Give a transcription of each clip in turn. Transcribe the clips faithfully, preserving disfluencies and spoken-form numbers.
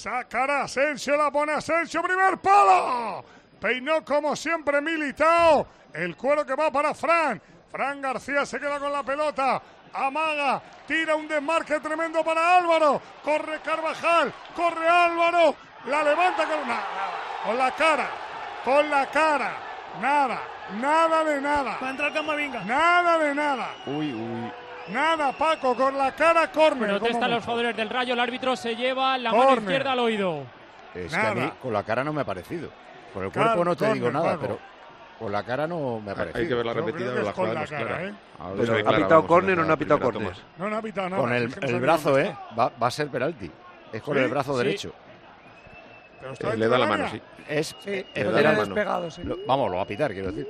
Sacará Asensio, la pone Asensio, primer palo. Peinó como siempre Militao. El cuero que va para Fran. Fran García se queda con la pelota. Amaga, tira un desmarque tremendo para Álvaro. Corre Carvajal, corre Álvaro. La levanta con, nada, con la cara, con la cara. Nada, nada de nada. Va a entrar Camavinga. Nada de nada. Uy, uy. Nada, Paco, con la cara, córner. Protestan los jugadores del Rayo, el árbitro se lleva la mano izquierda al oído. Es Nada. que a mí con la cara no me ha parecido. Con el Claro, cuerpo no te córner, digo nada, Paco. pero con la cara no me ha parecido. Hay que ver la Yo repetida creo de que la es con jugada la más cara, clara. ¿eh? A ver, Pero, muy ¿ha clara, pitado vamos a córner ver o no ha la pitado primera córner? toma. No, no ha pitado nada. Con el, Es que no el sabía brazo, dónde ¿eh? está. Va, va a ser penalti. Es con ¿Sí? el brazo Sí. derecho. Pero está Eh, dentro le da del la mano, área. sí. Es, Sí, es lo da tiene la penalti. mano. despegado, sí. Lo- vamos, lo va a pitar, quiero decir.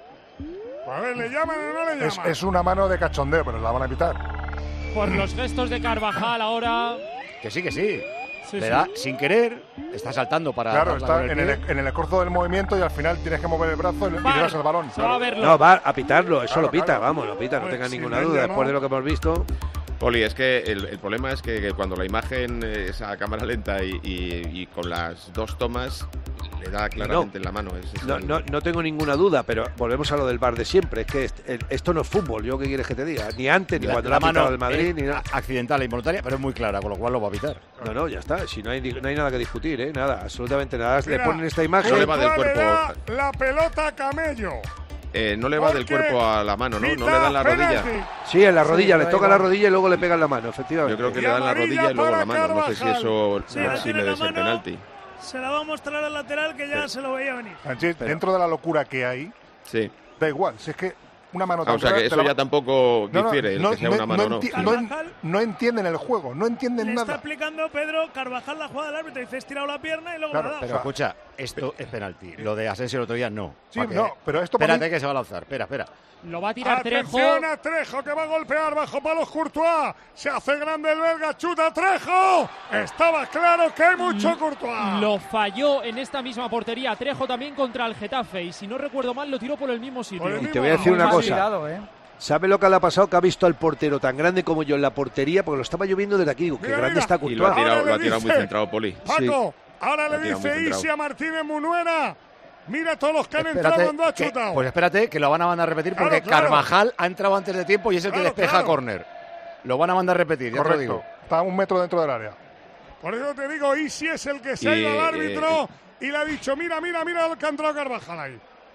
A ver, ¿le llaman o no le Es, llaman? es una mano de cachondeo, pero la van a pitar. Por los gestos de Carvajal ahora. Que sí, que sí. Sí, Le sí. da sin querer, está saltando para. Claro, darla está con el en pie. el, en el escorzo del movimiento y al final tienes que mover el brazo y, y Var, llevas el balón. se va a claro. verlo. No, va a pitarlo, eso Claro, lo pita, claro. vamos, lo pita, no Pues tenga si ninguna me duda. llama- Después de lo que hemos visto. Poli, es que el, el problema es que, que cuando la imagen eh, es a cámara lenta y, y- y con las dos tomas le da claramente en la mano. Es, es No, el- no, no tengo ninguna duda, pero volvemos a lo del V A R de siempre. Es que est- el- esto no es fútbol, ¿yo qué quieres que te diga? Ni antes, ni La, cuando la la ha pitado mano el Madrid, es ni nada. accidental e involuntaria, pero es muy clara, con lo cual lo va a pitar. No, no, ya está. Si no hay, no hay nada que discutir, ¿eh? Nada, absolutamente nada. Le Mira, ponen esta No imagen. le va del Courtois le cuerpo. da la pelota a Camello. eh, no le va del Porque cuerpo a la mano, ¿no? No pita le dan la rodilla. penalti. Sí, en la rodilla, le da toca la igual. rodilla y luego le pega en la mano, Yo efectivamente. creo que Y le dan la amarilla rodilla y luego para la mano. No sé si Carvajal. eso Sí, no la sé si tiene me la de ser mano. penalti. Se la va a mostrar al lateral que ya Sí. se lo veía venir. Sánchez, Pero- dentro de la locura que hay, Sí. da igual. Si es que una mano Ah, tan o sea clara que te eso la- ya tampoco No, no, difiere, el no, que sea no, una mano o no no. enti- no en- Carvajal. no entienden el juego, no entienden Le está nada. explicando Pedro Carvajal la jugada del árbitro. Dice, he estirado la pierna y luego Claro, la ha dado. Pero escucha, esto es penalti. Lo de Asensio el otro día no. Sí, ¿Pa qué? no, pero esto para Espérate mí- que se va a lanzar. Espera, espera. Lo va a tirar Trejo. Atención a Trejo que va a golpear bajo palos Courtois. Se hace grande el belga, chuta Trejo. Estaba claro que hay mucho Courtois. Lo falló en esta misma portería. Trejo también contra el Getafe. Y si no recuerdo mal, lo tiró por el mismo sitio. Por el Y mismo- te voy a decir Muy una mal cosa. Cuidado, ¿eh? ¿Sabe lo que le ha pasado? Que ha visto al portero tan grande como yo en la portería, porque lo estaba lloviendo desde aquí. Digo, qué Mira, grande mira. está Y lo ha Ahora Courtois. tirado, le lo ha tirado muy dice- centrado, Poli. Paco, ahora Lo ha le tirado muy dice centrado. Isi a Martínez Munuera. Mira todos los que han entrado Espérate, cuando ha que- chutado. pues espérate que lo van a mandar a repetir Claro, porque claro. Carvajal ha entrado antes de tiempo y es el que Claro, despeja claro. a córner. Lo van a mandar a repetir, ya te lo Correcto. digo. Está a un metro dentro del área. Por eso te digo, Isi es el que se ha Y, ido al eh, árbitro y le ha dicho, mira, mira, mira lo que ha entrado Carvajal ahí.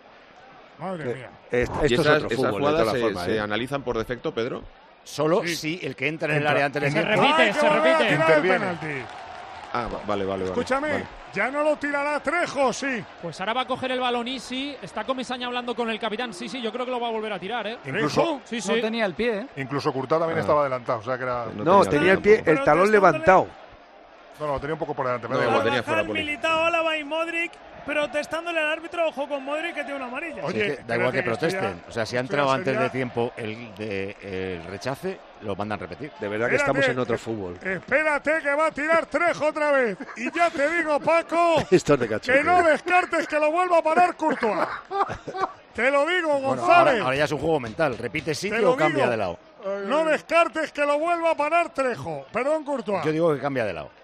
Madre mía. Esto ¿Y es esas, otro esas fútbol, de jugadas todas se, formas, se ¿eh? analizan por defecto, Pedro? Solo Sí. si el que entra en el Entra- área antes de Se tiempo. repite, Hay que se volver a repite. tirar el Interviene. penalti. Ah, va- vale, vale, vale. Escúchame, Vale. ya no lo tirará Trejo, sí. Pues ahora va a coger el balón Isi. Está Comesaña hablando con el capitán. Sí, sí, yo creo que lo va a volver a tirar, ¿eh? Incluso, Sí, No sí. tenía el pie, ¿eh? incluso Courtois también Ah. estaba adelantado. O sea que era. No No, tenía tenía el pie, tampoco. el talón levantado. No, no, lo tenía un poco por delante. No, pero da lo igual. tenía fuera, Carvajal, Poli. Militao, Álava y Modric protestándole al árbitro. Ojo con Modric que tiene una amarilla. Oye, Sí, es que da igual espérate que que esto ya- protesten. O sea, si ha esto ya entrado antes sería- de tiempo el, de, el rechace, lo mandan a repetir. De verdad que Espérate, estamos en otro eh, fútbol. Espérate que va a tirar Trejo otra vez. Y ya te digo, Paco, Esto es de que cachondeo. no descartes que lo vuelva a parar Courtois. Te lo digo, Bueno, González. ahora, ahora ya es un juego mental. Repite Te sitio lo o cambia digo. de lado. No descartes que lo vuelva a parar Trejo. Perdón, Courtois. Yo digo que cambia de lado.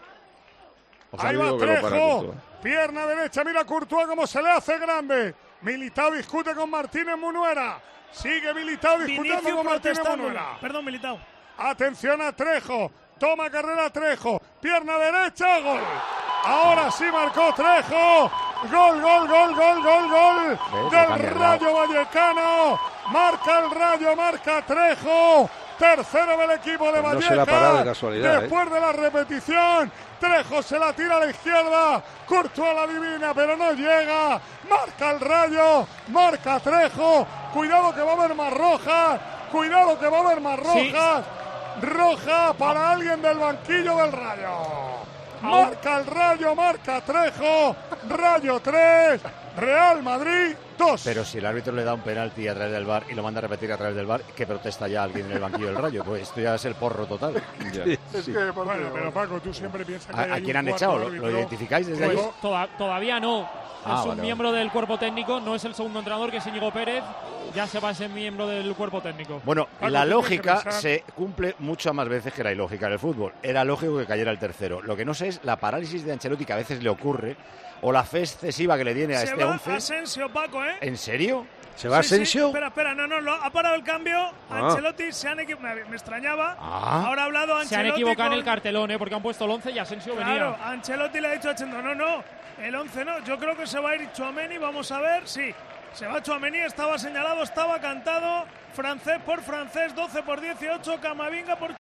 O sea, Ahí yo va digo que lo para Trejo. Courtois. Pierna derecha, mira Courtois cómo se le hace grande. Militao discute con Martínez Munuera. Sigue Militao discutiendo Vinicius con Martínez protestando. Munuera. Perdón, Militao. Atención a Trejo. Toma carrera Trejo. Pierna derecha, gol. Ahora sí marcó Trejo. Gol, gol, gol, gol, gol, gol. Lo Del cambia de Rayo Vallecano. Marca el Rayo, marca Trejo. Tercero del equipo de Pues no Vallecas. se la ha parado de casualidad, Después de la repetición, Trejo se la tira a la izquierda. Courtois la divina, pero no llega. Marca el Rayo. Marca Trejo. Cuidado que va a haber más rojas. Cuidado que va a haber más Sí. rojas. Roja para alguien del banquillo del Rayo. Marca el Rayo, marca Trejo. Rayo tres, Real Madrid dos. Pero si el árbitro le da un penalti a través del V A R y lo manda a repetir a través del V A R, que protesta ya alguien en el banquillo del Rayo. Pues esto ya es el porro total. Ya. Es que, por Bueno, Dios. pero Paco, tú siempre piensas que ¿A, hay a ahí quién un han cuarto echado? ¿Lo, árbitro. lo identificáis desde Pues, ahí? Toda- todavía no. Ah, es un vale, miembro del cuerpo técnico, no es el segundo entrenador, que es Íñigo Pérez, ya se va a ser miembro del cuerpo técnico. Bueno, Paco, la tú lógica tienes que se cumple muchas más veces que la ilógica en el fútbol. Era lógico que cayera el tercero. Lo que no sé es la parálisis de Ancelotti, que a veces le ocurre, o la fe excesiva que le tiene a Se este va once. Asensio, Paco, ¿eh? ¿En serio? ¿Se va Sí, sí, Asensio? espera, espera, no, no, lo- ha parado el cambio. Ah. Ancelotti se han equivocado. Me, me extrañaba. Ah. Ahora ha hablado Ancelotti. Se han equivocado en con- el cartelón, ¿eh? Porque han puesto el once y Asensio Claro, venía. Ancelotti le ha dicho a Chendo, no, no, el once no. Yo creo que se va a ir Tchouaméni, vamos a ver. Sí, se va Tchouaméni, estaba señalado, estaba cantado. Francés por francés, doce por dieciocho, Camavinga por